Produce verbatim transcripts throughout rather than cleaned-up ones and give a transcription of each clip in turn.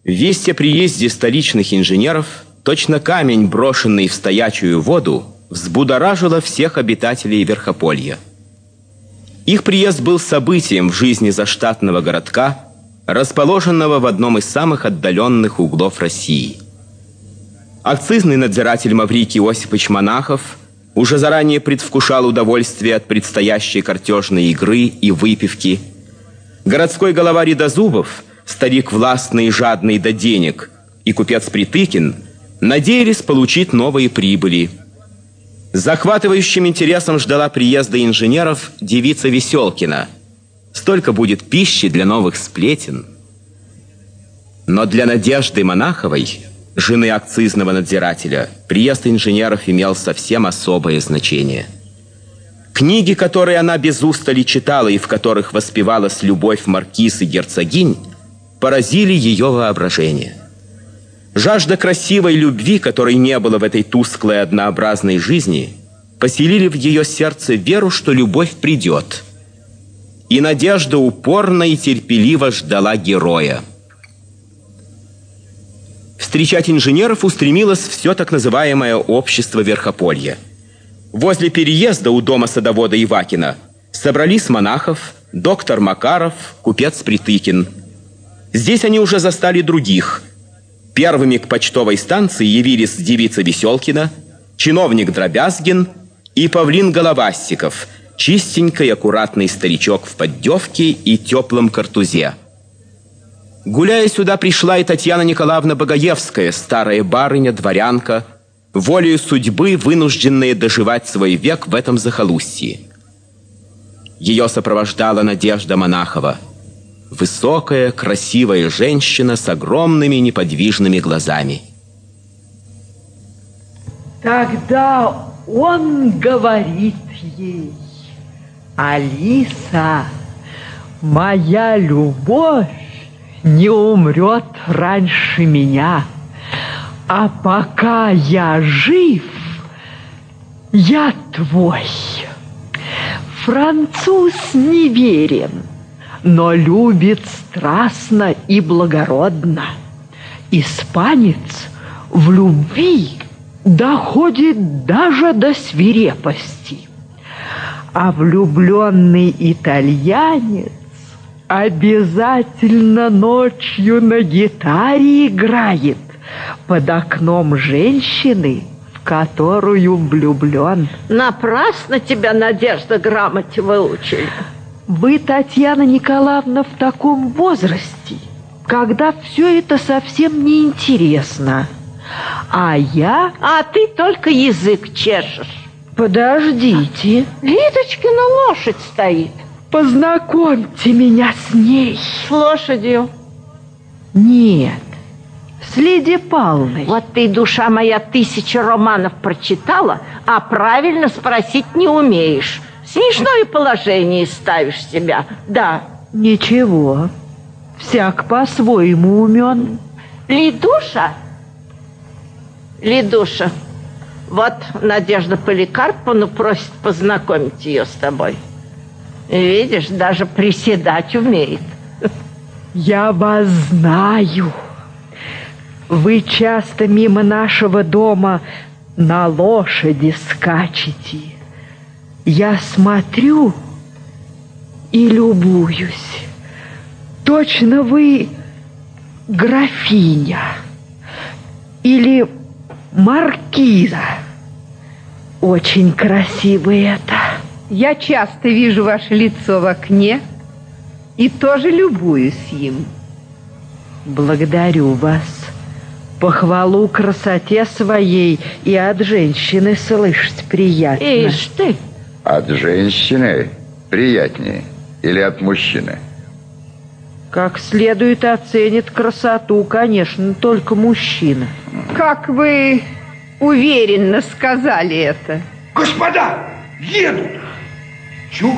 Весть о приезде столичных инженеров, точно камень, брошенный в стоячую воду, взбудоражила всех обитателей Верхополья. Их приезд был событием в жизни заштатного городка, расположенного в одном из самых отдаленных углов России. Акцизный надзиратель Маврикий Осипович Монахов уже заранее предвкушал удовольствие от предстоящей картежной игры и выпивки. Городской голова Рядозубов, старик властный и жадный до денег, и купец Притыкин надеялись получить новые прибыли. С захватывающим интересом ждала приезда инженеров девица Веселкина. Столько будет пищи для новых сплетен. Но для Надежды Монаховой, жены акцизного надзирателя, приезд инженеров имел совсем особое значение. Книги, которые она без устали читала и в которых воспевалась любовь маркиз и герцогинь, поразили ее воображение. Жажда красивой любви, которой не было в этой тусклой однообразной жизни, поселили в ее сердце веру, что любовь придет. И Надежда упорно и терпеливо ждала героя. Встречать инженеров устремилось все так называемое общество Верхополья. Возле переезда у дома садовода Ивакина собрались Монахов, доктор Макаров, купец Притыкин. Здесь они уже застали других. Первыми к почтовой станции явились девица Веселкина, чиновник Дробязгин и павлин Головастиков, чистенький, аккуратный старичок в поддевке и теплом картузе. Гуляя сюда, пришла и Татьяна Николаевна Богоевская, старая барыня, дворянка, волею судьбы вынужденная доживать свой век в этом захолустье. Ее сопровождала Надежда Монахова, высокая, красивая женщина с огромными неподвижными глазами. Тогда он говорит ей: Алиса, моя любовь не умрет раньше меня, а пока я жив, я твой. Француз неверен, но любит страстно и благородно. Испанец в любви доходит даже до свирепости. А влюбленный итальянец обязательно ночью на гитаре играет под окном женщины, в которую влюблен. Напрасно тебя, Надежда, грамоте выучили. Вы, Татьяна Николаевна, в таком возрасте, когда все это совсем неинтересно. А я... А ты только язык чешешь. Подождите. Лидочкина лошадь стоит. Познакомьте меня с ней. С лошадью? Нет, с Лидией Павловной. Вот ты, душа моя, тысячи романов прочитала, а правильно спросить не умеешь. Смешное положение ставишь себя, да. Ничего, всяк по-своему умен. Лидуша? Лидуша, вот Надежда Поликарповна просит познакомить ее с тобой. Видишь, даже приседать умеет. Я вас знаю. Вы часто мимо нашего дома на лошади скачете. Я смотрю и любуюсь. Точно вы графиня или маркиза. Очень красиво это. Я часто вижу ваше лицо в окне и тоже любуюсь им. Благодарю вас. Похвалу красоте своей и от женщины слышать приятно. Ишь ты! От женщины приятнее или от мужчины? Как следует оценит красоту, конечно, только мужчина. Как вы уверенно сказали это. Господа, едут! Чу?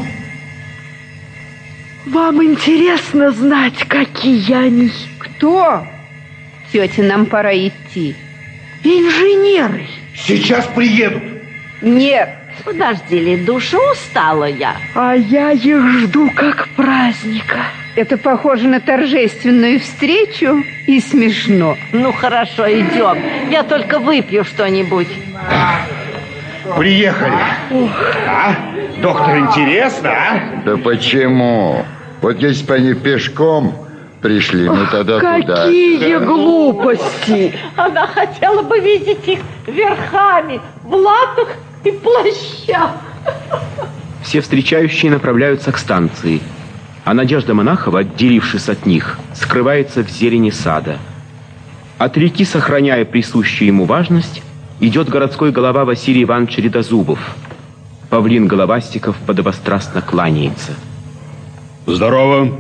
Вам интересно знать, какие они? Кто? Тетя, нам пора идти. Инженеры. Сейчас приедут. Нет. Подожди, Лидуша, устала я. А я их жду как праздника. Это похоже на торжественную встречу и смешно. Ну, хорошо, идем. Я только выпью что-нибудь. Приехали. А? Доктор, интересно, а? Да почему? Вот если бы они пешком пришли, мы тогда туда. Какие глупости! Она хотела бы видеть их верхами, в латах и плащах. Все встречающие направляются к станции, а Надежда Монахова, отделившись от них, скрывается в зелени сада. От реки, сохраняя присущую ему важность, идет городской голова Василий Иванович Рядозубов. Павлин Головастиков подобострастно кланяется. Здорово.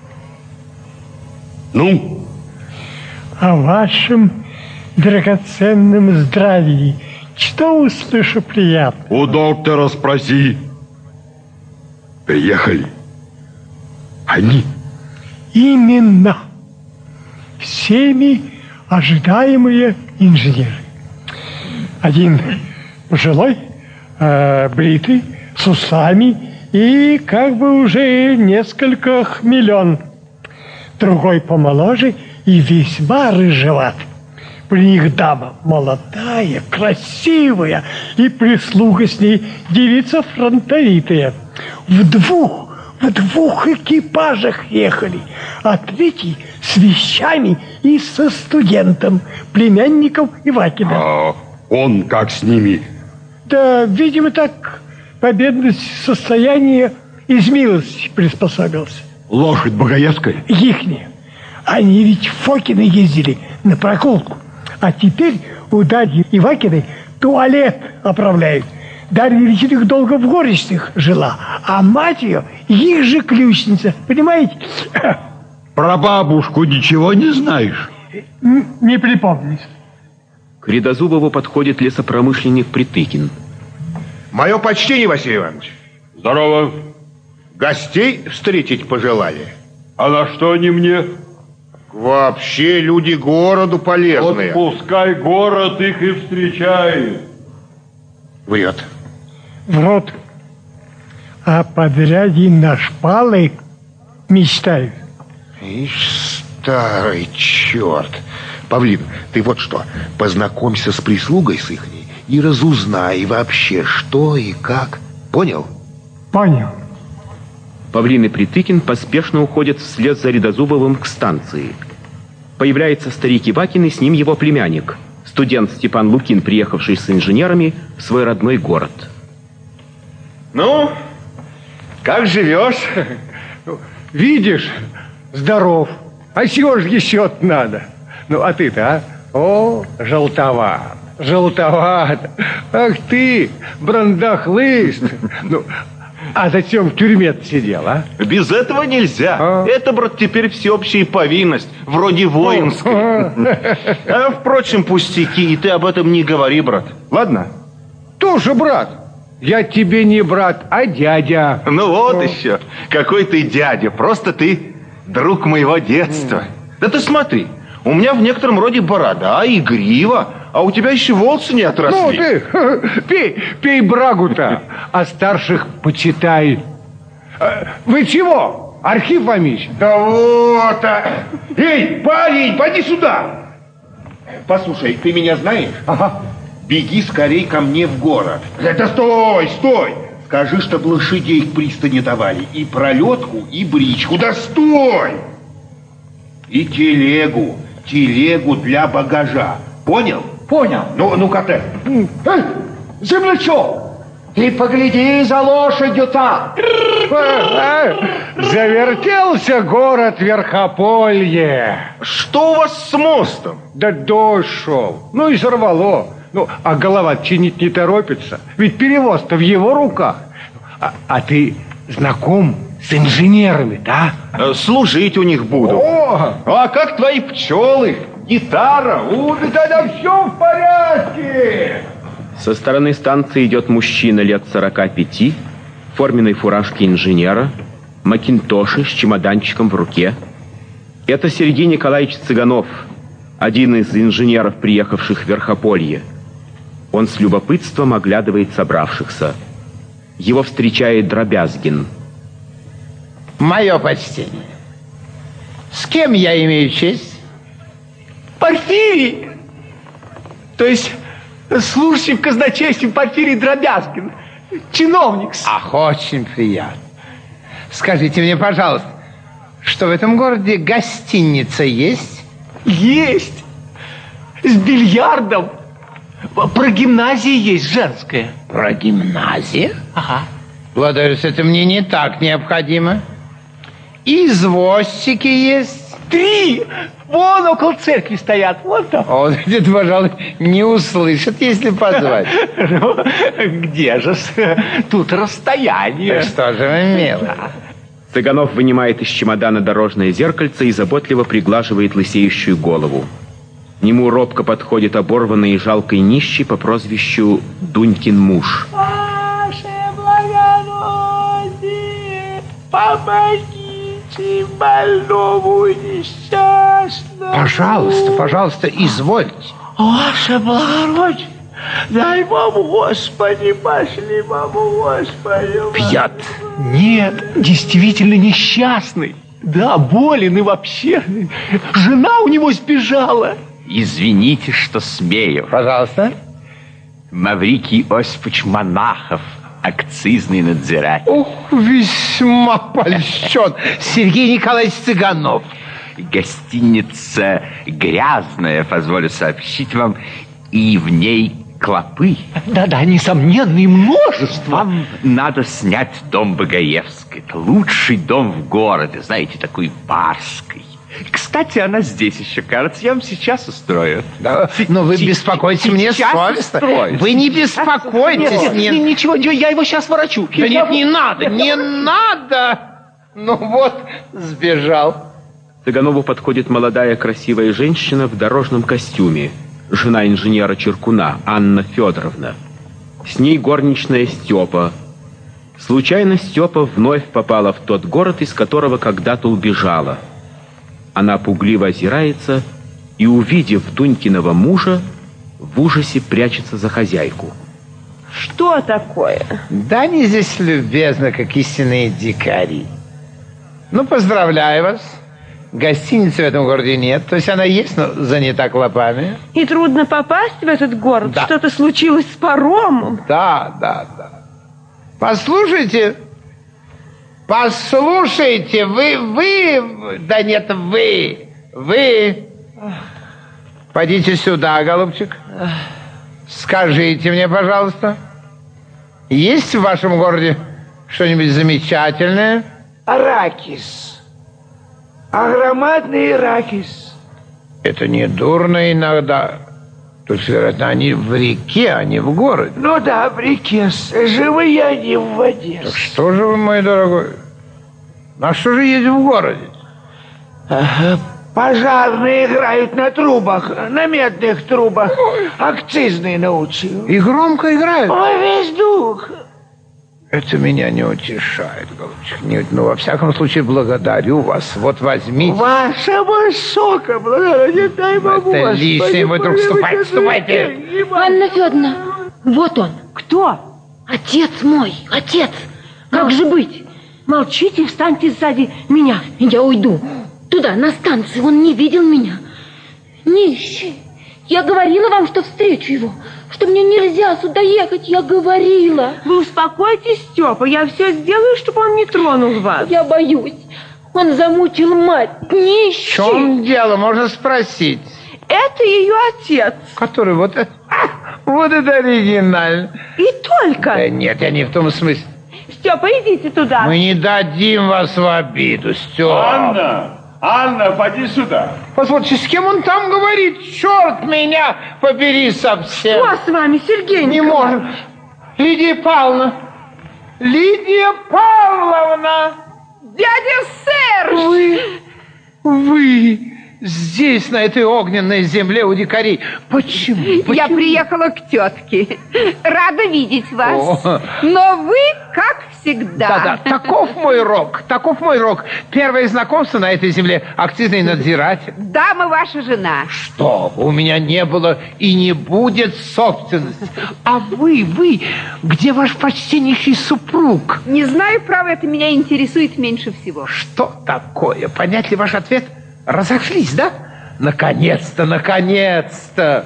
Ну? О вашем драгоценном здравии что услышу приятно? У доктора спроси. Приехали. Они? Именно. Всеми ожидаемые инженеры. Один пожилой, э, бритый, с усами и как бы уже несколько хмелен. Другой помоложе и весьма рыжеват. При них дама молодая, красивая, и прислуга с ней девица фронтовитая. В двух, в двух экипажах ехали, а третий с вещами и со студентом, племянником Ивакина. А он как с ними? Да, видимо, так по бедности состояния из милости приспособился. Лошадь богоявская? Ихняя. Они ведь в Фокино ездили на прогулку. А теперь у Дарьи Ивакиной туалет оправляют. Дарья ведь их долго в горестях жила, а мать ее их же ключница. Понимаете? Про бабушку ничего не знаешь? Не припомнишь. К Рядозубову подходит лесопромышленник Притыкин. Мое почтение, Василий Иванович. Здорово. Гостей встретить пожелали? А на что они мне? Вообще люди городу полезные. Вот пускай город их и встречает. Врет. Вот. А подряди на шпалы мечтают. Ишь, старый черт. Павлин, ты вот что, познакомься с прислугой с ихней и разузнай вообще, что и как. Понял? Понял. Павлин и Притыкин поспешно уходят вслед за Рядозубовым к станции. Появляется старик Ивакин и с ним его племянник, студент Степан Лукин, приехавший с инженерами в свой родной город. Ну, как живешь? Видишь, здоров. А чего ж еще надо? Ну, а ты-то, а? О, желтоват, желтоват. Ах ты, брандахлыст. Ну, а зачем в тюрьме сидел, а? Без этого нельзя. А? Это, брат, теперь всеобщая повинность, вроде воинской. А, впрочем, пустяки, и ты об этом не говори, брат. Ладно? Тоже, брат. Я тебе не брат, а дядя. Ну вот О. еще. Какой ты дядя. Просто ты друг моего детства. Да ты смотри, у меня в некотором роде борода и грива, а у тебя еще волосы не отросли. Ну ты, пей, пей брагу-то, а старших почитай. Вы чего, Архип Фомич? Да вот, а... Эй, парень, поди сюда. Послушай, ты меня знаешь? Ага. Беги скорей ко мне в город. Это стой, стой. Скажи, чтоб лошадей к пристани давали. И пролетку, и бричку. Да стой! И телегу. Телегу для багажа. Понял? Понял. Ну, ну-ка ты. Эй, землячок, ты погляди за лошадью-то. Завертелся город Верхополье. Что у вас с мостом? Да дождь шел. Ну и сорвало. Ну, а голова чинить не торопится. Ведь перевоз-то в его руках. А, а ты знаком с инженерами, да? Служить у них буду. О! А как твои пчелы? Гитара? У, да тогда все в порядке. Со стороны станции идет мужчина лет сорока пяти, в форменной фуражке инженера, макинтоше с чемоданчиком в руке. Это Сергей Николаевич Цыганов, один из инженеров, приехавших в Верхополье. Он с любопытством оглядывает собравшихся. Его встречает Дробязгин. Мое почтение. С кем я имею честь? Порфирий! То есть служащий в казначействе Порфирий Дробязгин. Чиновник. Ах, очень приятно. Скажите мне, пожалуйста, что в этом городе гостиница есть? Есть. С бильярдом. Про гимназию есть женская. Про гимназию? Ага. Благодарю, это мне не так необходимо. Извозчики есть? Три! Вон около церкви стоят, вот там. О, это, пожалуй, не услышат, если позвать. Ну, где же? Тут расстояние. Что же вы, милый? Цыганов вынимает из чемодана дорожное зеркальце и заботливо приглаживает лысеющую голову. К нему робко подходит оборванный и жалкий нищий по прозвищу Дунькин муж. Ваше благородие, помогите больному несчастному. Пожалуйста, пожалуйста, извольте. Ваше благородие, дай вам, Господи, пошли вам, Господи. Пьет. Нет, действительно несчастный. Да, болен и вообще. Жена у него сбежала. Извините, что смею. Пожалуйста. Маврикий Осипович Монахов, акцизный надзиратель. Ох, весьма польщен. Сергей Николаевич Цыганов. Гостиница грязная, позволю сообщить вам, и в ней клопы. Да-да, несомненно, и множество. Вам надо снять дом Багаевской. Это лучший дом в городе, знаете, такой барской. Кстати, она здесь еще, кажется. Я вам сейчас устрою. Да, но вы беспокоите мне совестно. Вы не беспокойтесь. Нет, нет, нет, ничего, я его сейчас ворочу. Да нет, не надо, не надо. Ну вот, сбежал. Цыганову подходит молодая красивая женщина в дорожном костюме. Жена инженера Черкуна, Анна Федоровна. С ней горничная Степа. Случайно Степа вновь попала в тот город, из которого когда-то убежала. Она пугливо озирается и, увидев Дунькиного мужа, в ужасе прячется за хозяйку. Что такое? Да они здесь любезны, как истинные дикари. Ну, поздравляю вас. Гостиницы в этом городе нет. То есть она есть, но занята клопами. И трудно попасть в этот город? Да. Что-то случилось с паромом? Да, да, да. Послушайте... Послушайте, вы, вы, да нет, вы, вы, пойдите сюда, голубчик, скажите мне, пожалуйста, есть в вашем городе что-нибудь замечательное? Аракис. Огромадный аракис. Это не дурно иногда. То есть, вероятно, они в реке, а не в городе. Ну да, в реке. Живые они в воде. Так что же вы, мой дорогой? А что же есть в городе? Ага. Пожарные играют на трубах, на медных трубах. Акцизные научил. И громко играют? Ой, весь дух. Это меня не утешает, голубчик. Не, ну, во всяком случае, благодарю вас. Вот возьмите. Ваше высокоблагородие, дай вам, Это Господи, лишнее, мой друг. Ступайте, ступайте. Анна Федоровна, вот он. Кто? Отец мой, отец. Как Но... же быть? Молчите, встаньте сзади меня. Я уйду. Туда, на станцию. Он не видел меня. Нищий. Я говорила вам, что встречу его. Что мне нельзя сюда ехать. Я говорила. Вы успокойтесь, Степа. Я все сделаю, чтобы он не тронул вас. Я боюсь. Он замучил мать. Нищий. В чем дело? Можно спросить. Это ее отец. Который вот... А, вот это оригинально. И только. Да нет, я не в том смысле. Степа, идите туда. Мы не дадим вас в обиду, Степа. Анна! Анна, поди сюда. Позвольте, с кем он там говорит? Черт меня побери совсем. Что с вами, Сергей Не Николаевич? может. Лидия Павловна. Лидия Павловна. Дядя Серж. Вы, вы здесь, на этой огненной земле у дикарей. Почему? Почему? Я приехала к тетке. Рада видеть вас. О. Но вы, как всегда. Да-да, таков мой рок, таков мой рок. Первое знакомство на этой земле — акцизный надзиратель. Дама ваша жена. Что? У меня не было и не будет собственности. А вы, вы, где ваш почтеннейший супруг? Не знаю, право, это меня интересует меньше всего. Что такое? Понять ли ваш ответ? разошлись, да? Наконец-то, наконец-то.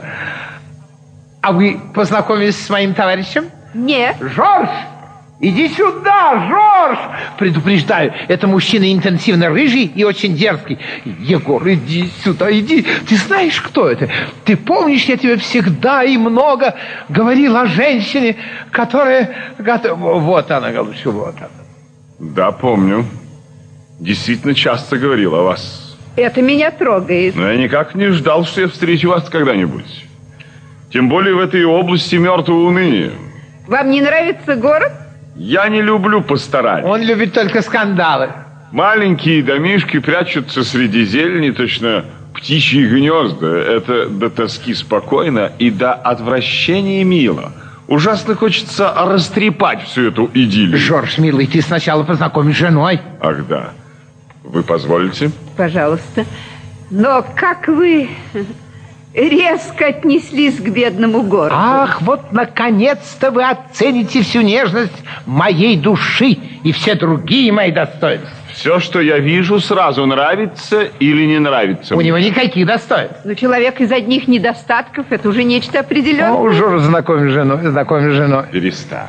А вы познакомились с моим товарищем? Нет. Жорж! Иди сюда, Жорж! Предупреждаю, это мужчина интенсивно рыжий и очень дерзкий. Егор, иди сюда, иди. Ты знаешь, кто это? Ты помнишь, я тебе всегда и много говорил о женщине, которая... Вот она, голубчик, вот она. Да, помню. Действительно часто говорил о вас. Это меня трогает. Но я никак не ждал, что я встречу вас когда-нибудь. Тем более в этой области мертвого уныния. Вам не нравится город? Я не люблю пастораль. Он любит только скандалы. Маленькие домишки прячутся среди зелени, точно птичьи гнезда. Это до тоски спокойно и до отвращения мило. Ужасно хочется растрепать всю эту идиллию. Жорж, милый, ты сначала познакомишь с женой. Ах, да. Вы позволите? Пожалуйста. Но как вы резко отнеслись к бедному городу. Ах, вот наконец-то вы оцените всю нежность моей души и все другие мои достоинства. Все, что я вижу, сразу нравится или не нравится. У него никаких достоинств. Но человек из одних недостатков, это уже нечто определенное. О, уже знакомь с женой, знакомь с женой. Перестань.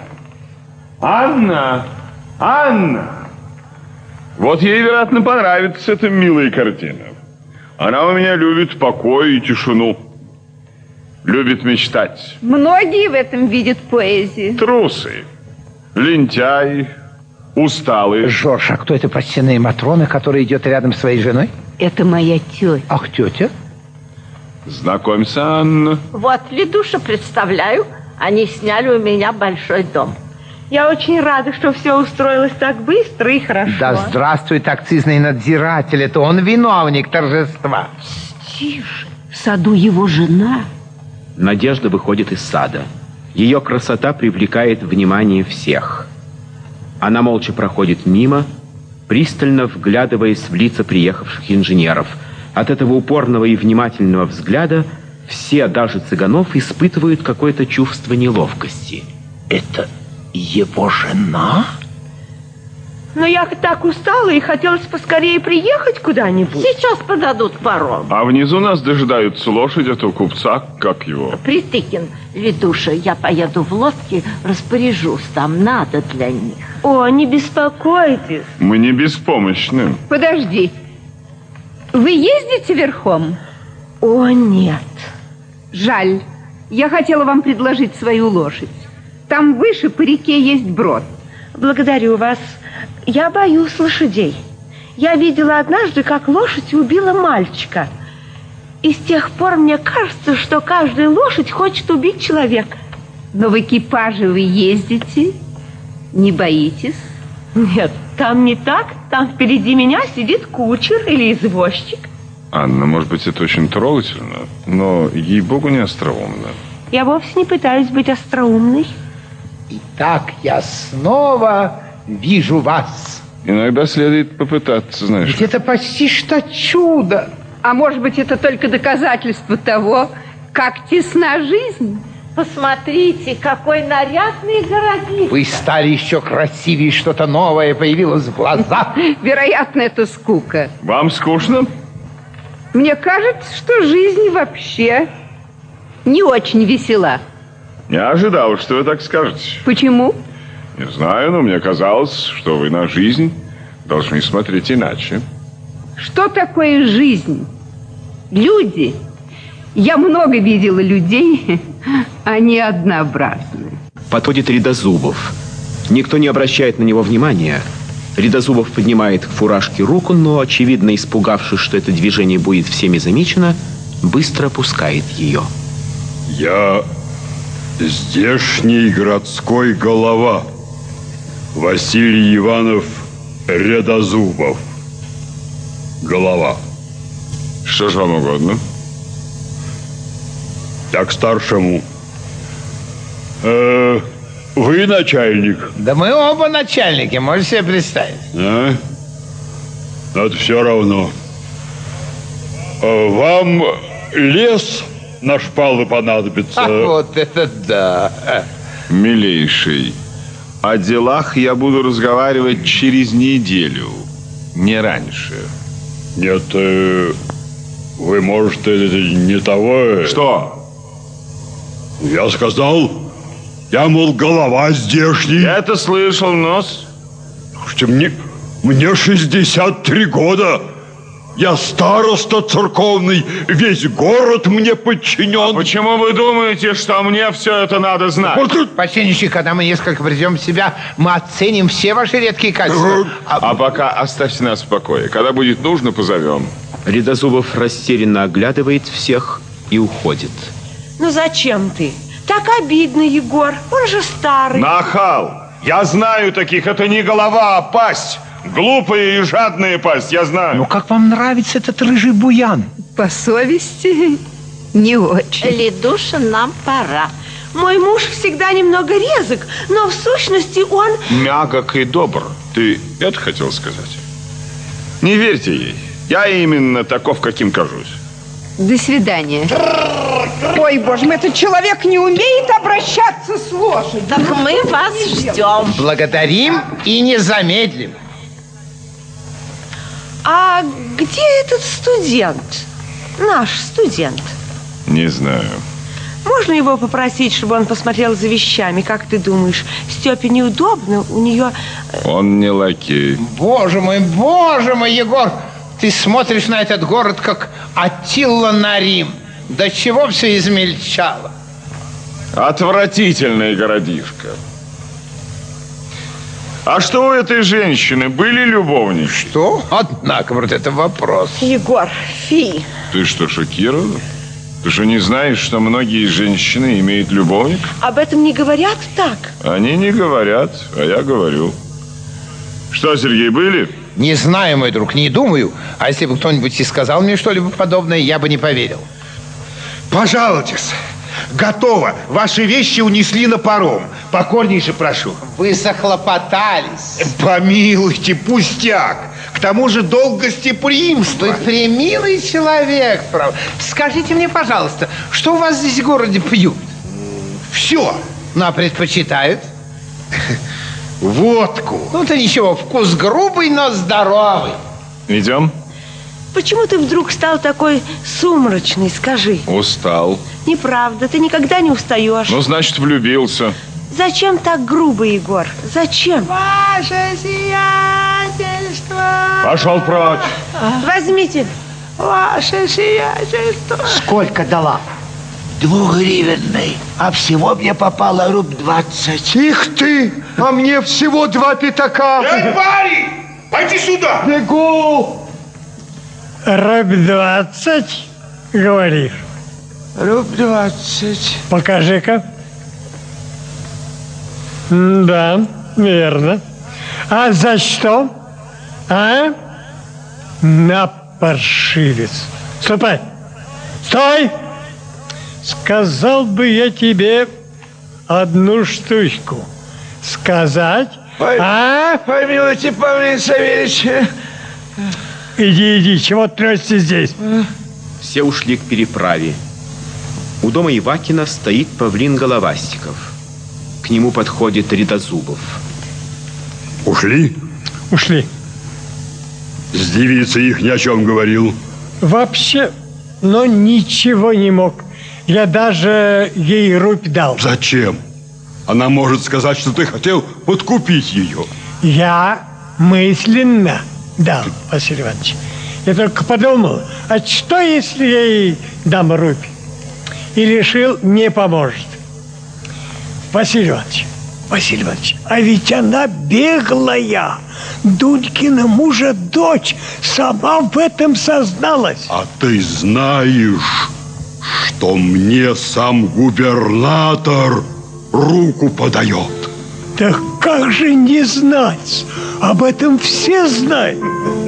Анна! Анна! Вот ей, вероятно, понравится эта милая картина. Она у меня любит покой и тишину. Любит мечтать. Многие в этом видят поэзию. Трусы, лентяи, усталые. Жорж, а кто это почтенная Матрона, которая идет рядом с своей женой? Это моя тетя. Ах, тетя? Знакомься, Анна. Вот, Лидуша, представляю, они сняли у меня большой дом. Я очень рада, что все устроилось так быстро и хорошо. Да здравствует акцизный надзиратель, это он виновник торжества. Тише, в саду его жена. Надежда выходит из сада. Ее красота привлекает внимание всех. Она молча проходит мимо, пристально вглядываясь в лица приехавших инженеров. От этого упорного и внимательного взгляда все, даже Цыганов, испытывают какое-то чувство неловкости. Это его жена? Но я так устала и хотелось поскорее приехать куда-нибудь. Сейчас подадут паром. А внизу нас дожидаются лошадь этого купца, как его? Пристыкин, Лидуша, я поеду в лодке, распоряжусь, там надо для них. О, не беспокойтесь. Мы не беспомощны. Подожди. Вы ездите верхом? О, нет. Жаль. Я хотела вам предложить свою лошадь. Там выше по реке есть брод. Благодарю вас. Я боюсь лошадей. Я видела однажды, как лошадь убила мальчика. И с тех пор мне кажется, что каждая лошадь хочет убить человека. Но в экипаже вы ездите? Не боитесь? Нет, там не так. Там впереди меня сидит кучер или извозчик. Анна, может быть, это очень трогательно, но, ей-богу, не остроумно. Я вовсе не пытаюсь быть остроумной. Итак, я снова вижу вас. Иногда следует попытаться, знаешь. Ведь это почти что чудо. А может быть, это только доказательство того, как тесна жизнь? Посмотрите, какой нарядный городик. Вы стали еще красивее, что-то новое появилось в глазах. Вероятно, это скука. Вам скучно? Мне кажется, что жизнь вообще не очень весела. Не ожидал, что вы так скажете. Почему? Не знаю, но мне казалось, что вы на жизнь должны смотреть иначе. Что такое жизнь? Люди. Я много видела людей, они однообразны. Подходит Рядозубов. Никто не обращает на него внимания. Рядозубов поднимает к фуражке руку, но, очевидно, испугавшись, что это движение будет всеми замечено, быстро опускает ее. Я здешний городской голова. Василий Иванов Рядозубов. Голова. Что же вам угодно? Так старшему. Э, вы начальник? Да мы оба начальники, можешь себе представить. А? Но это все равно. Вам лес на шпалы понадобится. А вот это да. Милейший, о делах я буду разговаривать через неделю, не раньше. Нет, э, вы, может, не того... Что? Я сказал, я, мол, голова здешний. Я это слышал, нос. Слушайте, мне, мне шестьдесят три года. Я староста церковный, весь город мне подчинен. А почему вы думаете, что мне все это надо знать? Вот, почтеннейший, когда мы несколько придем в себя, мы оценим все ваши редкие качества. А, а пока оставьте нас в покое. Когда будет нужно, позовем. Рядозубов растерянно оглядывает всех и уходит. Ну зачем ты? Так обидно, Егор. Он же старый. Нахал! Я знаю таких. Это не голова, а пасть. Глупая и жадная пасть, я знаю. Ну, как вам нравится этот рыжий буян? По совести не очень. Лидуша, нам пора. Мой муж всегда немного резок, но в сущности он... Мягок и добр. Ты это хотел сказать? Не верьте ей. Я именно таков, каким кажусь. До свидания. Ой, боже мой, этот человек не умеет обращаться с лошадью. Так мы вас ждем. Благодарим и не замедлим. А где этот студент? Наш студент. Не знаю. Можно его попросить, чтобы он посмотрел за вещами? Как ты думаешь, Степе неудобно? У нее... Он не лакей. Боже мой, боже мой, Егор, ты смотришь на этот город, как Аттила на Рим. До чего все измельчало? Отвратительный городишко. А что у этой женщины? Были любовники? Что? Однако, вот это вопрос. Егор, фи. Ты что, шокирован? Ты что, не знаешь, что многие женщины имеют любовников? Об этом не говорят так? Они не говорят, а я говорю. Что, Сергей, были? Не знаю, мой друг, не думаю. А если бы кто-нибудь и сказал мне что-либо подобное, я бы не поверил. Пожалуйтесь. Готово. Ваши вещи унесли на паром. Покорнейше прошу. Вы захлопотались. Помилуйте, пустяк. К тому же долг гостеприимства. Вы премилый человек, правда. Скажите мне, пожалуйста, что у вас здесь в городе пьют? Все. Ну, а предпочитают? Водку. Ну-то ничего, вкус грубый, но здоровый. Идем? Почему ты вдруг стал такой сумрачный, скажи? Устал. Неправда, ты никогда не устаешь. Ну, значит, влюбился. Зачем так грубо, Егор? Зачем? Ваше сиятельство. Пошел прочь. Возьмите. Ваше сиятельство. Сколько дала? Двухгривенный. А всего мне попало руб двадцать. Их ты! А мне всего два пятака. Эй, парень! Пойди сюда! Бегу! Руб двадцать, говоришь? Руб двадцать. Покажи-ка. Да, верно. А за что? А? На, паршивец. Ступай. Стой! Сказал бы я тебе одну штучку. Сказать? Ой, а? Помилуйте, Павел Савельевич. Иди, иди, чего трешься здесь? Все ушли к переправе. У дома Ивакина стоит павлин Головастиков. К нему подходит Рядозубов. Ушли? Ушли. С девицей их ни о чем говорил. Вообще, но ничего не мог. Я даже ей рубь дал. Зачем? Она может сказать, что ты хотел подкупить ее. Я мысленно дал, Василий Иванович. Я только подумал, а что, если я ей дам рубь? И решил, не поможет. Василий Иванович, Василий Иванович, а ведь она беглая. Дудькина мужа дочь сама в этом созналась. А ты знаешь, что мне сам губернатор руку подает? Да как же не знать? Об этом все знают.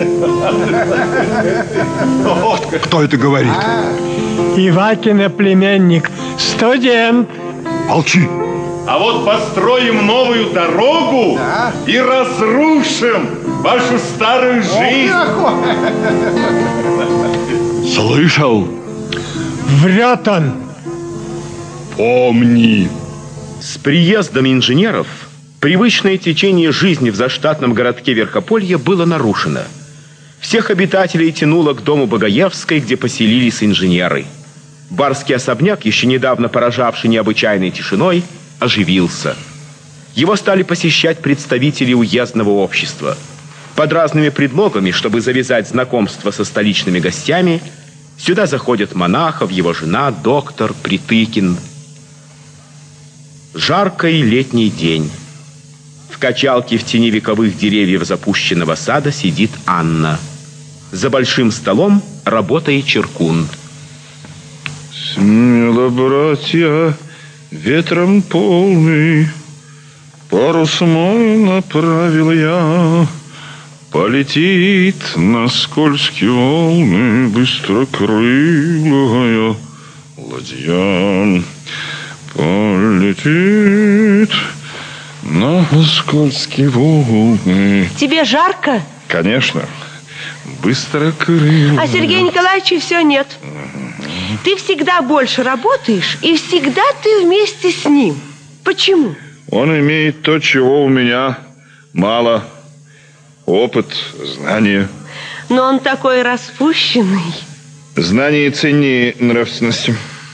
Кто это говорит? Ивакина племянник, студент. Молчи. А вот построим новую дорогу, да, и разрушим вашу старую жизнь. Слышал? Врет он. Помни. С приездом инженеров привычное течение жизни в заштатном городке Верхополье было нарушено. Всех обитателей тянуло к дому Богоевской, где поселились инженеры. Барский особняк, еще недавно поражавший необычайной тишиной, оживился. Его стали посещать представители уездного общества. Под разными предлогами, чтобы завязать знакомство со столичными гостями, сюда заходят Монахов, его жена, доктор Притыкин. Жаркий летний день. В качалке в тени вековых деревьев запущенного сада сидит Анна. За большим столом работает Черкун. Смело, братья, ветром полный, парус мой направил я. Полетит на скользкие волны быстрокрылая ладья. Полетит на скользкие волны. Тебе жарко? Конечно. Быстрокрылая. А Сергея Николаевича все нет. Ты всегда больше работаешь, и всегда ты вместе с ним. Почему? Он имеет то, чего у меня мало. Опыт, знания. Но он такой распущенный. Знание ценнее нравственности.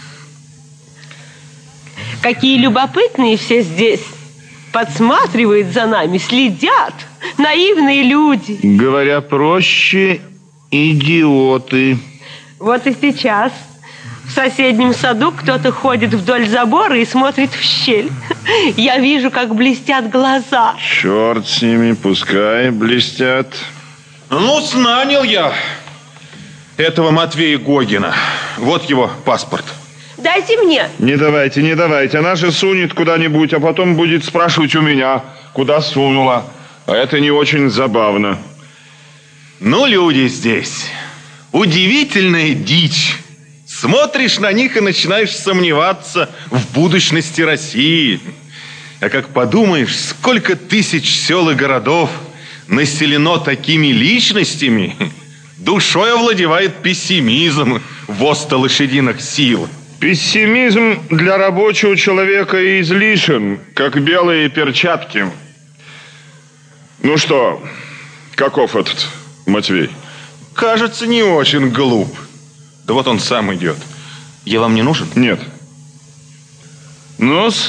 Какие любопытные все здесь. Подсматривают за нами, следят. Наивные люди. Говоря проще, идиоты. Вот и сейчас в соседнем саду кто-то ходит вдоль забора и смотрит в щель. Я вижу, как блестят глаза. Черт с ними, пускай блестят. Ну, нанял я этого Матвея Гогина. Вот его паспорт. Дайте мне. Не давайте, не давайте. Она же сунет куда-нибудь, а потом будет спрашивать у меня, куда сунула. А это не очень забавно. Ну, люди здесь. Удивительная дичь. Смотришь на них и начинаешь сомневаться в будущности России. А как подумаешь, сколько тысяч сел и городов населено такими личностями, душой овладевает пессимизм воста лошадиных сил. Пессимизм для рабочего человека излишен, как белые перчатки. Ну что, каков этот Матвей? Кажется, не очень глуп. Да вот он сам идет. Я вам не нужен? Нет. Ну-с,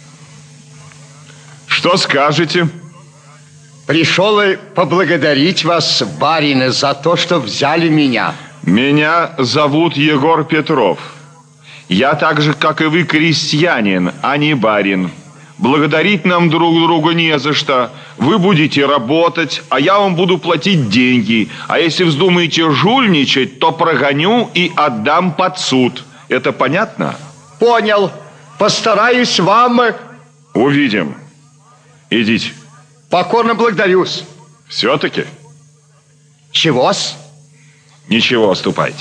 что скажете? Пришел и поблагодарить вас, барин, за то, что взяли меня. Меня зовут Егор Петров. Я так же, как и вы, крестьянин, а не барин. Благодарить нам друг друга не за что. Вы будете работать, а я вам буду платить деньги. А если вздумаете жульничать, то прогоню и отдам под суд. Это понятно? Понял. Постараюсь вам... Увидим. Идите. Покорно благодарюсь. Все-таки? Чего-с? Ничего, ступайте.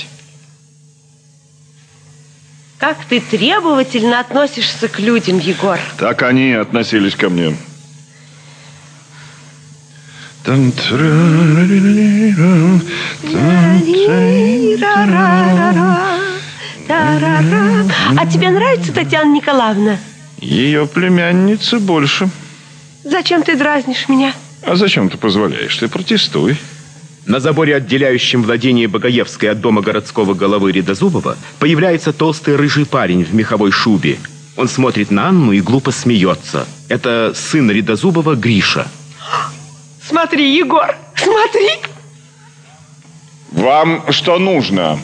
Как ты требовательно относишься к людям, Егор. Так они относились ко мне. А тебе нравится Татьяна Николаевна? Ее племянница больше. Зачем ты дразнишь меня? А зачем ты позволяешь? Ты протестуй. На заборе, отделяющем владение Богоевской от дома городского головы Рядозубова, появляется толстый рыжий парень в меховой шубе. Он смотрит на Анну и глупо смеется. Это сын Рядозубова Гриша. Смотри, Егор, смотри. Вам что нужно?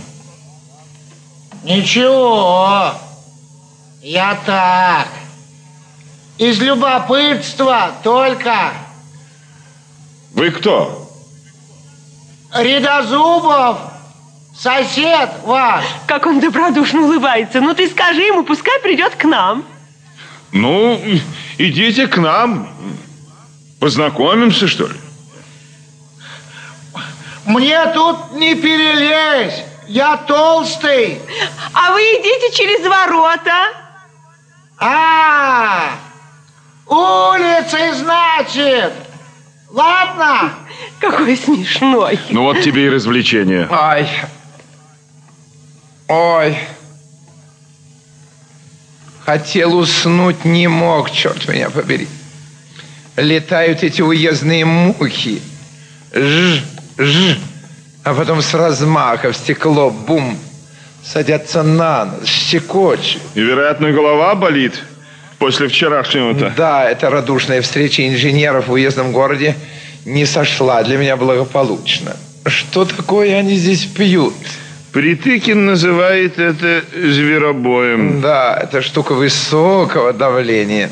Ничего. Я так. Из любопытства только. Вы кто? Рядозубов, сосед ваш. Как он добродушно улыбается. Ну ты скажи ему, пускай придет к нам. Ну, идите к нам. Познакомимся, что ли? Мне тут не перелезть. Я толстый. А вы идите через ворота. А, улицы, значит. Ладно. Какой смешной. Ну вот тебе и развлечение. Ай. Ой. Хотел уснуть, не мог, черт меня побери. Летают эти уездные мухи. Ж, ж. А потом с размаха в стекло, бум, садятся на нос, щекочут. И, вероятно, голова болит после вчерашнего-то. Да, эта радушная встреча инженеров в уездном городе не сошла для меня благополучно. Что такое они здесь пьют? Притыкин называет это зверобоем. Да, это штука высокого давления.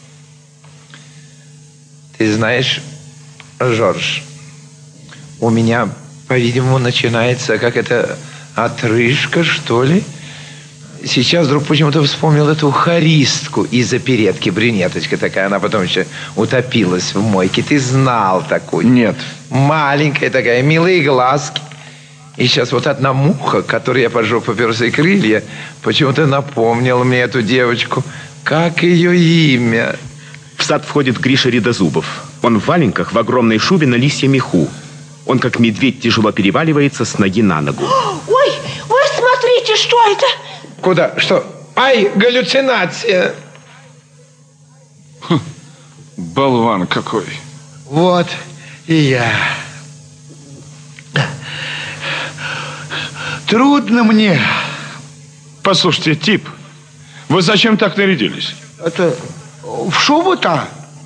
Ты знаешь, Жорж, у меня, по-видимому, начинается как это отрыжка, что ли? Сейчас вдруг почему-то вспомнил эту харистку из оперетки, брюнеточка такая, она потом еще утопилась в мойке. Ты знал такую? Нет. Маленькая такая, милые глазки. И сейчас вот одна муха, которой я поджег папиросой крылья, почему-то напомнила мне эту девочку. Как ее имя? В сад входит Гриша Редозубов. Он в валенках, в огромной шубе на лисьем меху. Он, как медведь, тяжело переваливается с ноги на ногу. Ой, ой, смотрите, что это? Куда? Что? Ай, галлюцинация. Хм, болван какой. Вот и я. Трудно мне. Послушайте, тип, вы зачем так нарядились? Это в шубу-то?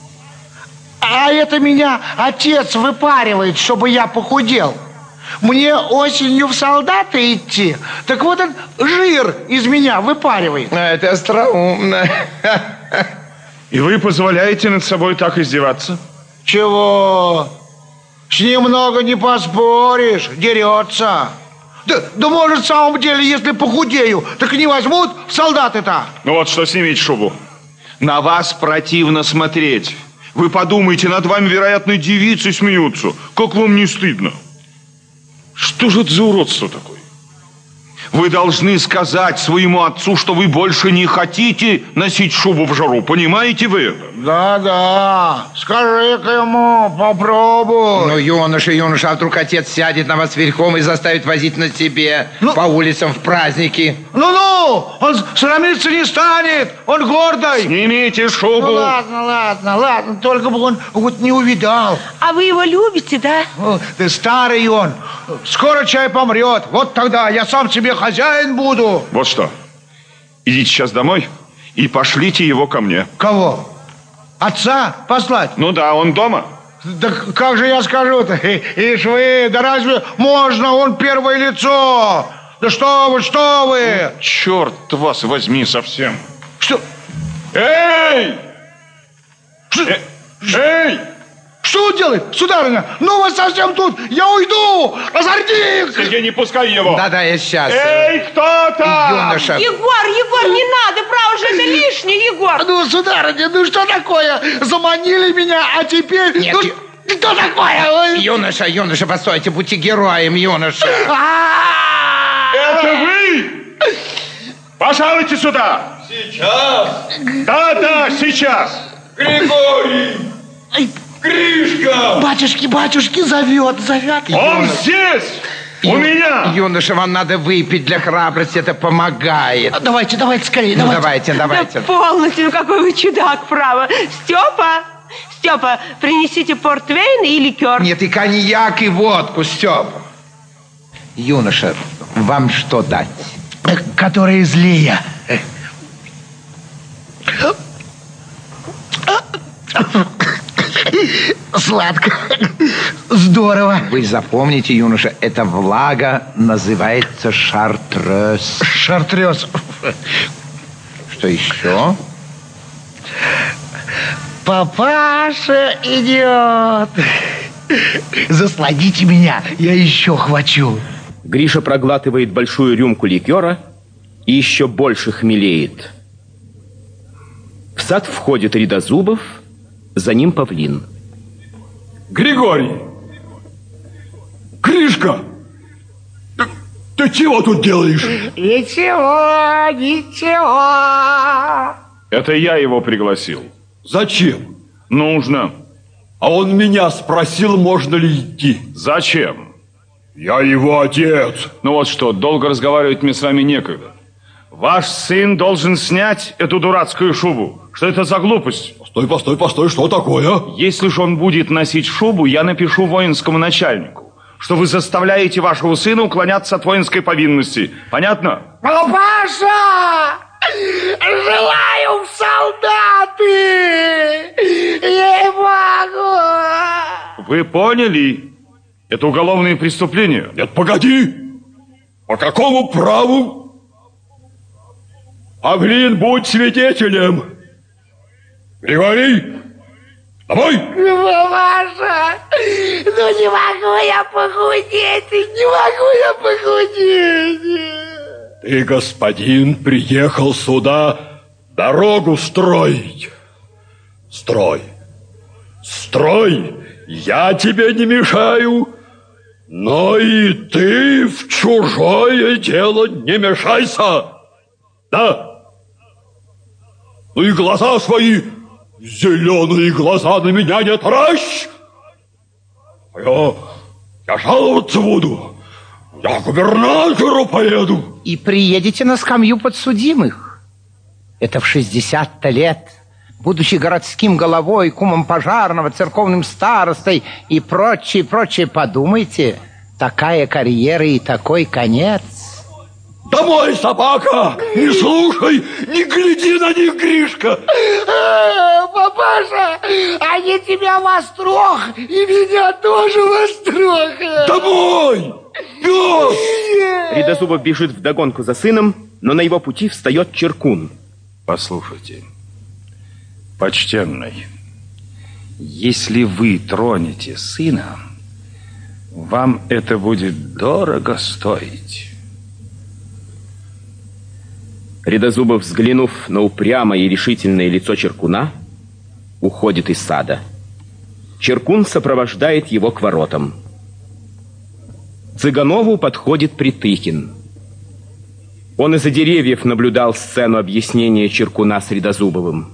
А это меня отец выпаривает, чтобы я похудел. Мне осенью в солдаты идти. Так вот он жир из меня выпаривает. А это остроумно. И вы позволяете над собой так издеваться? Чего? С ним много не поспоришь. Дерется. Да, да может, в самом деле, если похудею, так не возьмут в солдаты-то. Ну вот что, снимите шубу. На вас противно смотреть. Вы подумайте, над вами, вероятно, девицы смеются. Как вам не стыдно? Что же это за уродство такое? Вы должны сказать своему отцу, что вы больше не хотите носить шубу в жару. Понимаете вы это? Да-да. Скажи-ка ему, попробуй. Ну, юноша, юноша, а вдруг отец сядет на вас верхом и заставит возить на себе ну, по улицам в праздники? Ну-ну, он срамиться не станет, он гордый. Снимите шубу. Ну, ладно, ладно, ладно, только бы он вот не увидал. А вы его любите, да? О, ты старый он, скоро чай помрет, вот тогда я сам себе хозяин буду. Вот что, идите сейчас домой и пошлите его ко мне. Кого? Отца послать? Ну да, он дома. Да как же я скажу-то? Ишь вы, да разве можно, он первое лицо? Да что вы, что вы? Ну, черт вас возьми совсем. Что? Эй! Что? Э Эй! Что он делает, сударыня? Ну вы совсем тут, я уйду! Озорник! Сергей, не пускай его! Да-да, я сейчас. Эй, кто там? Юноша. Егор, Егор, не надо, право же, это лишнее, Егор! Ну, сударыня, ну что такое? Заманили меня, а теперь... Нет, ну, ю... Что такое? Юноша, юноша, постойте, будьте героем, юноша. Это вы? Пожалуйте сюда! Сейчас! Да-да, сейчас! Григорий! Ай, Гришка! Батюшки, батюшки, зовет, зовет. Он здесь! У Ю... меня! Юноша, вам надо выпить для храбрости, это помогает. Давайте, давайте, скорее, ну, давайте. давайте, давайте. Да полностью, ну какой вы чудак, право. Степа, Степа, принесите портвейн и ликер. Нет, и коньяк, и водку, Степа. Юноша, вам что дать? Которые злее. Сладко. Здорово. Вы запомните, юноша, эта влага называется шартрез. Шартрез. Что еще? Папаша идет. Засладите меня, я еще хвачу. Гриша проглатывает большую рюмку ликера и еще больше хмелеет. В сад входит Редозубов, за ним павлин. Григорий! Гришка! Ты, ты чего тут делаешь? Ничего, ничего. Это я его пригласил. Зачем? Нужно. А он меня спросил, можно ли идти. Зачем? Я его отец. Ну вот что, долго разговаривать мне с вами некогда. Ваш сын должен снять эту дурацкую шубу. Что это за глупость? Постой, постой, постой, что такое? Если же он будет носить шубу, я напишу воинскому начальнику, что вы заставляете вашего сына уклоняться от воинской повинности. Понятно? Папаша! Желаю в солдаты! Не могу! Вы поняли? Это уголовное преступление. Нет, погоди! По какому праву? Павлин, будь свидетелем. Григорий, домой! Папаша, ну не могу я похудеть, не могу я похудеть. Ты, господин, приехал сюда дорогу строить. Строй. Строй, я тебе не мешаю, но и ты в чужое дело не мешайся. Да? Ну и глаза свои, зеленые глаза, на меня не таращ. Я, я жаловаться буду. Я к губернатору поеду. И приедете на скамью подсудимых. Это в шестьдесят-то лет, будучи городским головой, кумом пожарного, церковным старостой и прочее, прочее, подумайте, такая карьера и такой конец. Домой, собака! Не слушай, не гляди на них, Гришка! Папаша, они тебя во строх, и меня тоже во строх. Домой! Пес! Рядозубов бежит вдогонку за сыном, но на его пути встает Чиркун. Послушайте, почтенный, если вы тронете сына, вам это будет дорого стоить. Рядозубов, взглянув на упрямое и решительное лицо Чиркуна, уходит из сада. Чиркун сопровождает его к воротам. Цыганову подходит Притыхин. Он из-за деревьев наблюдал сцену объяснения Чиркуна с Рядозубовым.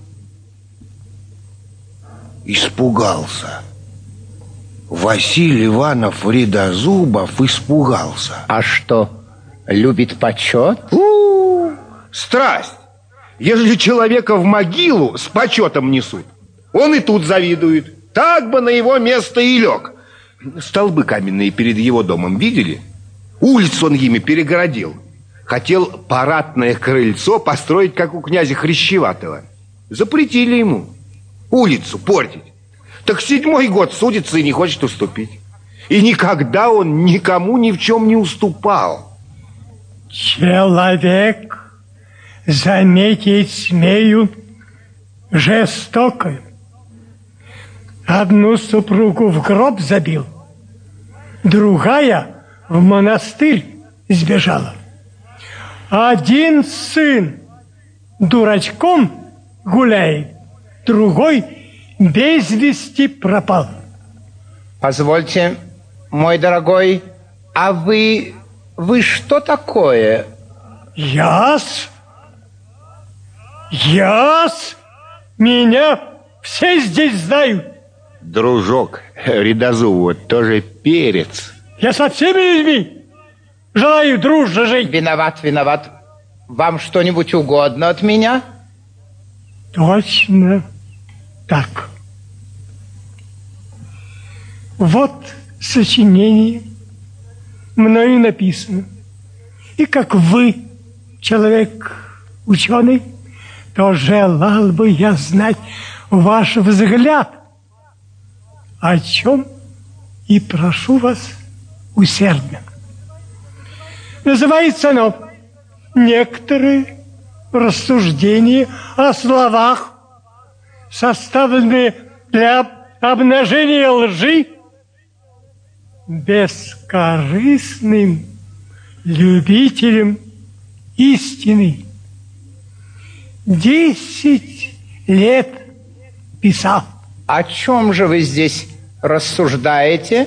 Испугался. Василий Иванов Рядозубов испугался. А что, любит почет? У-у-у, страсть! Ежели человека в могилу с почетом несут, он и тут завидует. Так бы на его место и лег. Столбы каменные перед его домом видели? Улицу он ими перегородил. Хотел парадное крыльцо построить, как у князя Хрящеватого. Запретили ему улицу портить. Так седьмой год судится и не хочет уступить. И никогда он никому ни в чем не уступал. Человек, заметить смею, жестокий. Одну супругу в гроб забил, другая в монастырь сбежала. Один сын дурачком гуляет, другой без вести пропал. Позвольте, мой дорогой, а вы... вы что такое? Яс? Яс? Меня все здесь знают. Дружок Рядозубова тоже перец. Я со всеми людьми желаю дружно жить. Виноват, виноват. Вам что-нибудь угодно от меня? Точно так. Вот сочинение мною написано. И как вы, человек ученый, то желал бы я знать ваш взгляд, о чем и прошу вас усердно. Называется оно «Некоторые рассуждения о словах, составленные для обнажения лжи бескорыстным любителем истины». Десять лет писал. О чем же вы здесь рассуждаете?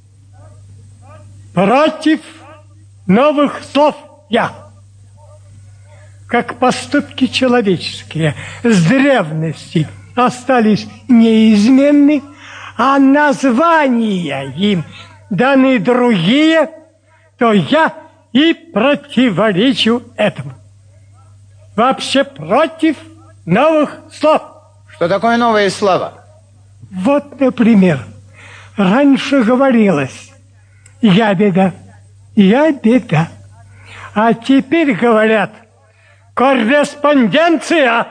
Против новых слов я. Как поступки человеческие с древности остались неизменны, а названия им даны другие, то я и противоречу этому. Вообще против новых слов. Что такое новые слова? Вот, например, раньше говорилось Я беда. Я беда. А теперь говорят, корреспонденция.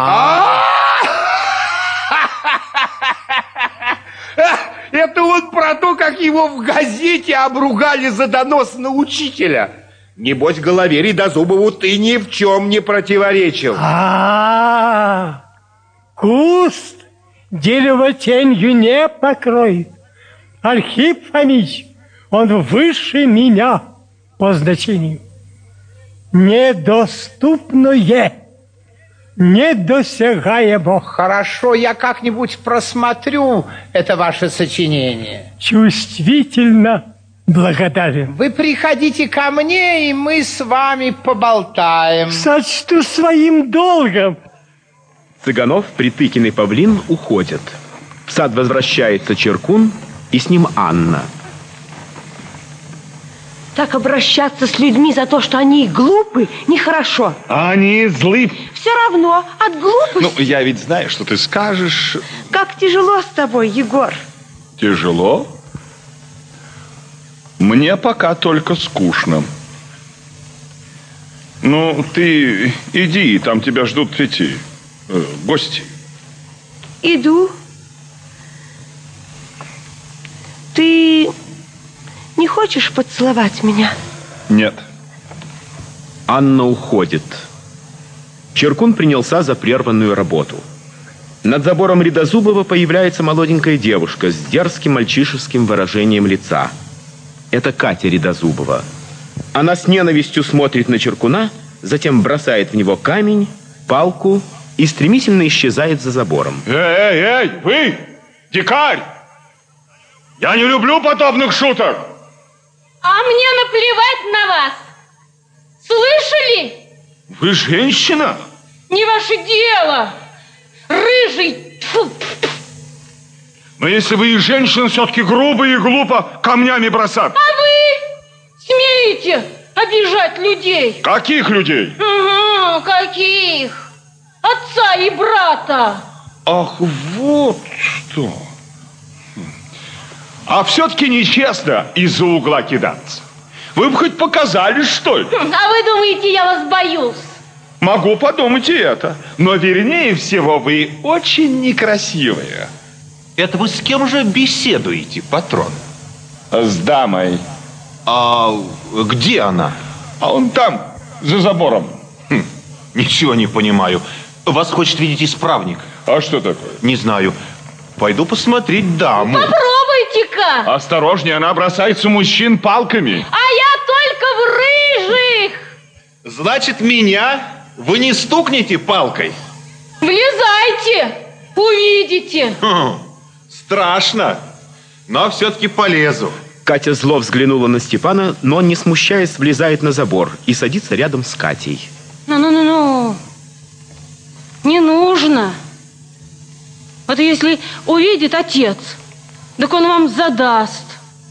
Это он про то, как его в газете обругали за донос на учителя. Небось, голове Рядозубову ты ни в чем не противоречил. А, куст дерево тенью не покроет. Архип Фомич, он выше меня по значению. Недоступное, недосягаемо. Хорошо, я как-нибудь просмотрю это ваше сочинение. Чувствительно благодарен. Вы приходите ко мне, и мы с вами поболтаем. Сочту своим долгом. Цыганов, притыканный павлин, уходит. В сад возвращается Чиркун, и с ним Анна. Так обращаться с людьми за то, что они глупы, нехорошо. Они злы. Все равно, от глупости. Ну, я ведь знаю, что ты скажешь. Как тяжело с тобой, Егор. Тяжело? Мне пока только скучно. Ну, ты иди, там тебя ждут эти э, гости. Иду. Ты не хочешь поцеловать меня? Нет. Анна уходит. Чиркун принялся за прерванную работу. Над забором Рядозубова появляется молоденькая девушка с дерзким мальчишеским выражением лица. Это Катя Рядозубова. Она с ненавистью смотрит на Чиркуна, затем бросает в него камень, палку и стремительно исчезает за забором. Эй, эй, эй, вы, дикарь! Я не люблю подобных шуток! А мне наплевать на вас! Слышали? Вы женщина? Не ваше дело! Рыжий! Тьфу. Но если вы и женщина, все-таки грубо и глупо камнями бросать. А вы смеете обижать людей? Каких людей? Угу, каких? Отца и брата. Ах, вот что. А все-таки нечестно из-за угла кидаться. Вы бы хоть показали, что ли? А вы думаете, я вас боюсь? Могу подумать и это. Но вернее всего, вы очень некрасивые. Это вы с кем же беседуете, патрон? С дамой. А где она? А он там, за забором. Хм, ничего не понимаю. Вас хочет видеть исправник. А что такое? Не знаю. Пойду посмотреть даму. Попробуйте-ка. Осторожнее, она бросается мужчин палками. А я только в рыжих. Значит, меня вы не стукнете палкой? Влезайте, увидите. Хм, страшно, но все-таки полезу. Катя зло взглянула на Степана, но, не смущаясь, влезает на забор и садится рядом с Катей. Ну-ну-ну-ну. Не нужно. Вот если увидит отец, так он вам задаст.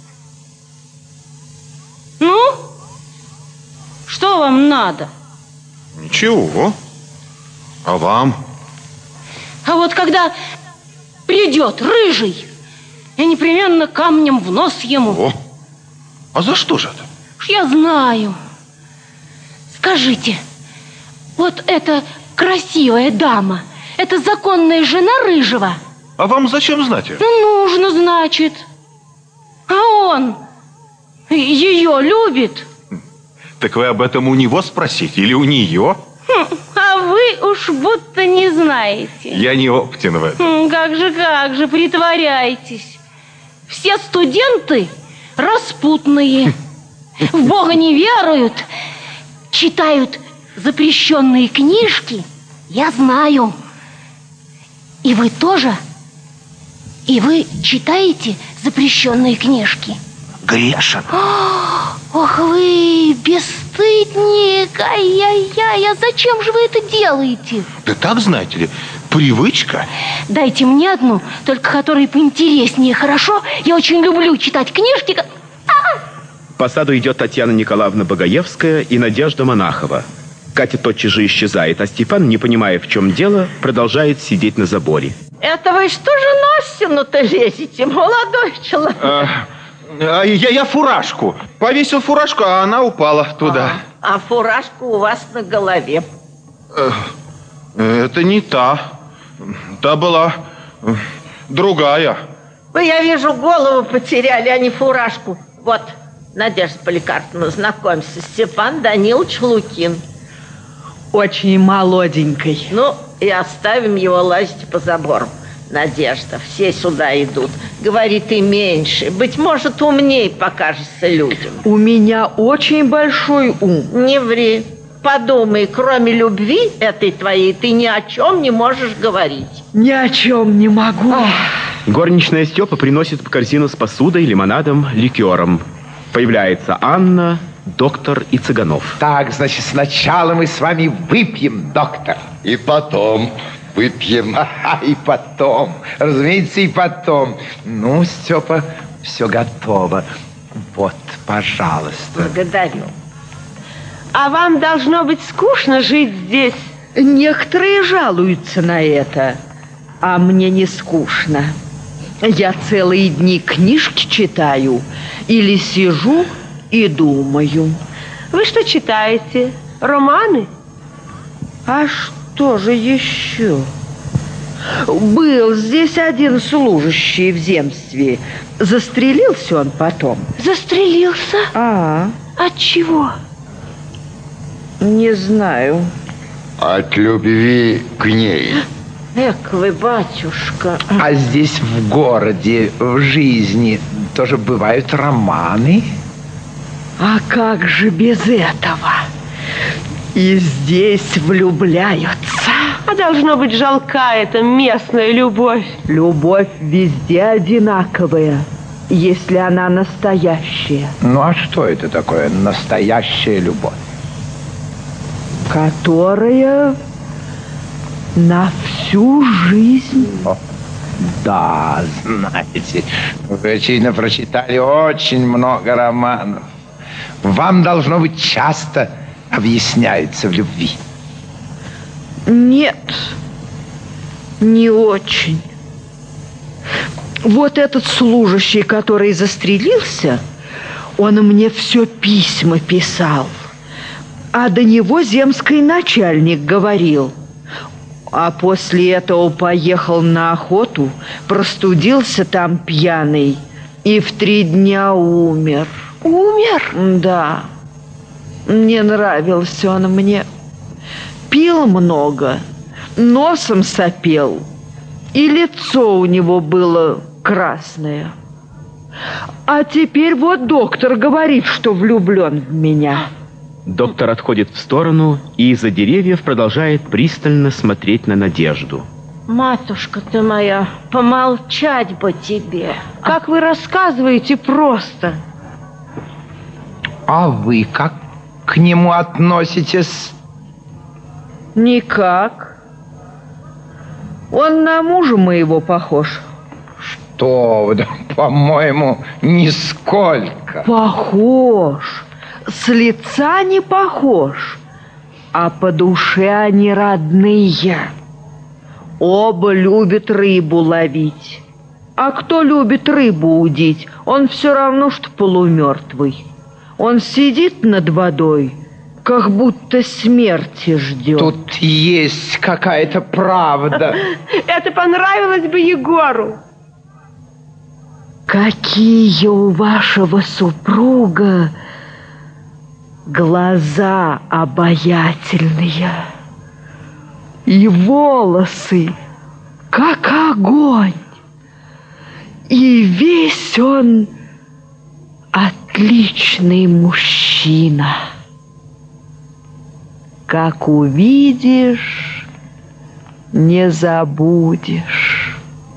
Ну, что вам надо? Ничего. А вам? А вот когда придет рыжий, я непременно камнем в нос ему. О, а за что же это? Уж я знаю. Скажите, вот эта красивая дама, это законная жена рыжего? А вам зачем знать это? Ну, нужно, значит. А он ее любит. Так вы об этом у него спросите или у нее? Хм, а вы уж будто не знаете. Я не опытен в этом. Хм, как же, как же, притворяйтесь. Все студенты распутные, в Бога не веруют, читают запрещенные книжки. Я знаю. И вы тоже? И вы читаете запрещенные книжки? Грешен. Ох вы, бесстыдник! Ай-яй-яй, а зачем же вы это делаете? Да так, знаете ли, привычка. Дайте мне одну, только которая поинтереснее, хорошо? Я очень люблю читать книжки. По саду идет Татьяна Николаевна Багаевская и Надежда Монахова. Катя тотчас же исчезает, а Степан, не понимая, в чем дело, продолжает сидеть на заборе. Это вы что же на стену-то лезете, молодой человек? А, Я, я фуражку. Повесил фуражку, а она упала туда. А, а фуражка у вас на голове. Это не та. Та была другая. Вы, я вижу, голову потеряли, а не фуражку. Вот, Надежда Поликарповна, знакомься, Степан Данилович Лукин. Очень молоденький. Ну, и оставим его лазить по забору. Надежда, все сюда идут. Говорит, и меньше. Быть может, умней покажется людям. У меня очень большой ум. Не ври. Подумай, кроме любви этой твоей, ты ни о чем не можешь говорить. Ни о чем не могу. Ах. Горничная Степа приносит корзину с посудой, лимонадом, ликером. Появляется Анна, доктор и Цыганов. Так, значит, сначала мы с вами выпьем, доктор. И потом выпьем. Ага, и потом. Разумеется, и потом. Ну, Степа, все готово. Вот, пожалуйста. Благодарю. А вам должно быть скучно жить здесь? Некоторые жалуются на это, а мне не скучно. Я целые дни книжки читаю или сижу и думаю. Вы что читаете? Романы? А что же еще? Был здесь один служащий в земстве. Застрелился он потом. Застрелился? А. От чего? Не знаю. От любви к ней. Эк вы, батюшка. А здесь в городе, в жизни тоже бывают романы? А как же без этого? И здесь влюбляются. А должно быть жалка эта местная любовь. Любовь везде одинаковая, если она настоящая. Ну а что это такое настоящая любовь? Которая на всю жизнь. О, да, знаете, вы, очевидно, прочитали очень много романов. Вам, должно быть, часто объясняются в любви. Нет, не очень. Вот этот служащий, который застрелился, он мне все письма писал. А до него земский начальник говорил. А после этого поехал на охоту, простудился там пьяный и в три дня умер. Умер? Да. Не нравился он мне. Пил много, носом сопел, и лицо у него было красное. А теперь вот доктор говорит, что влюблен в меня. Доктор отходит в сторону и из-за деревьев продолжает пристально смотреть на Надежду. Матушка ты моя, помолчать бы тебе. Как вы рассказываете просто. А вы как к нему относитесь? Никак. Он на мужа моего похож. Что вы, да, по-моему, нисколько. Похож. С лица не похож, а по душе они родные. Оба любят рыбу ловить. А кто любит рыбу удить, он все равно, что полумертвый. Он сидит над водой, как будто смерти ждет. Тут есть какая-то правда. Это понравилось бы Егору. Какие у вашего супруга глаза обаятельные, и волосы, как огонь, и весь он отличный мужчина. Как увидишь, не забудешь.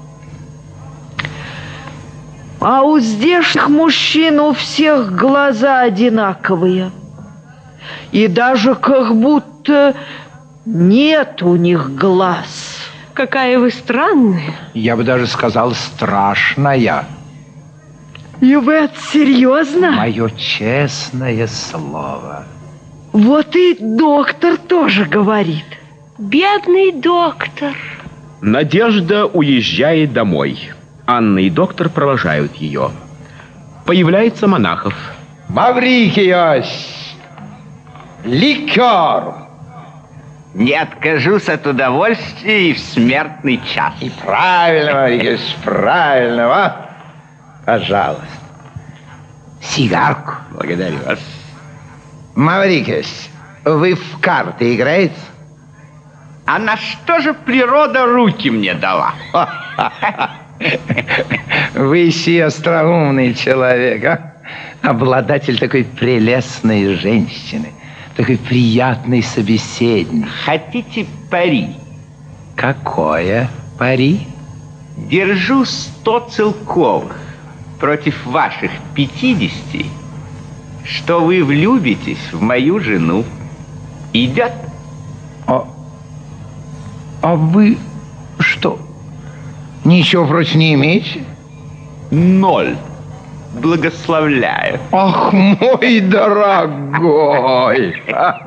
А у здешних мужчин у всех глаза одинаковые. И даже как будто нет у них глаз. Какая вы странная. Я бы даже сказал, страшная. И вы это серьезно? Мое честное слово. Вот и доктор тоже говорит. Бедный доктор. Надежда уезжает домой. Анна и доктор провожают ее. Появляется Монахов. Маврикиос, ликер. Не откажусь от удовольствия и в смертный час. И правильно, Маврикиос, правильно, а? Пожалуйста. Сигарку. Благодарю вас. Маврикиос, вы в карты играете? А на что же природа руки мне дала? Вы еще остроумный человек, а? Обладатель такой прелестной женщины, такой приятный собеседник. Хотите пари? Какое пари? Держу сто целковых против ваших пятидесяти, что вы влюбитесь в мою жену. Идет? А, а вы что, ничего против не имеете? Ноль. Благословляю. Ах, мой дорогой!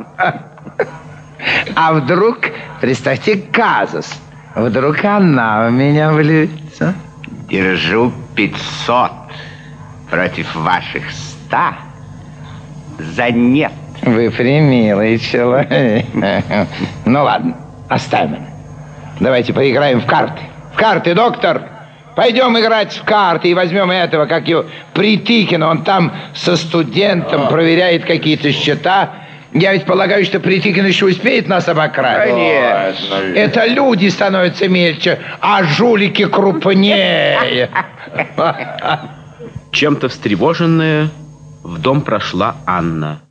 А вдруг, представьте казус, вдруг она в меня влюбится? Держу пятьсот против ваших ста за нет. Вы примилый человек. Ну ладно, оставим это. Давайте поиграем в карты. В карты, доктор! Пойдем играть в карты и возьмем этого, как его, Притыкина. Он там со студентом проверяет какие-то счета. Я ведь полагаю, что Притыкин еще успеет нас обокрадать. Конечно. Это люди становятся мельче, а жулики крупнее. Чем-то встревоженная в дом прошла Анна.